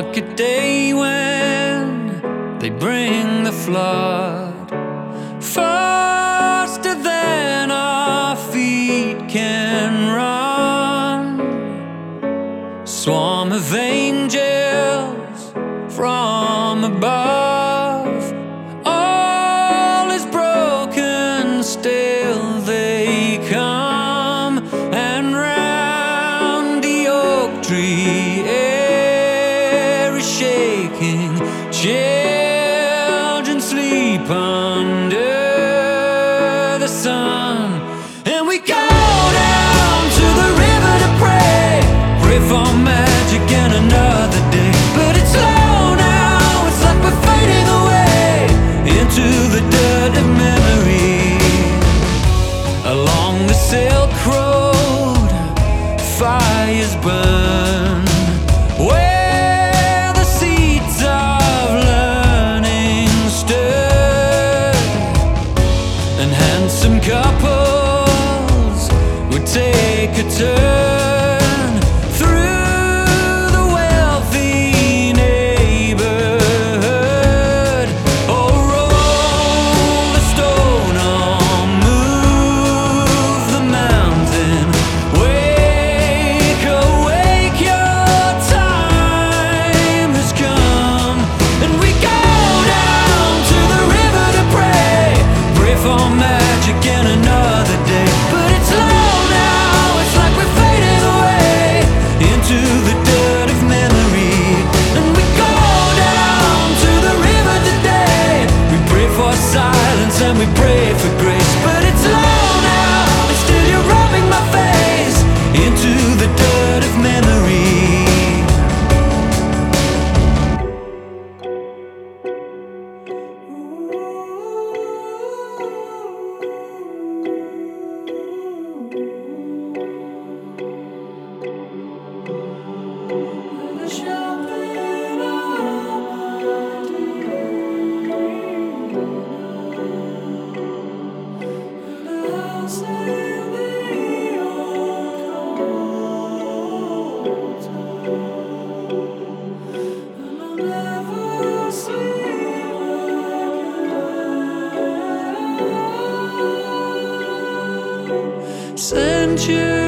like a day when they bring the flood, faster than our feet can run. Swarm of angels from above, all is broken, still they come, and round the oak tree air is shaking. Children sleep under the sun, and we go down to the river to pray for magic and another day. But it's slow now, it's like we're fading away into the dirt of memory. Along the Silk Road, fires burn, where the seeds of learning stood, and handsome couples would take a turn and we pray for grace. But it's low now, and still you're rubbing my face into the dirt of memory. Centuries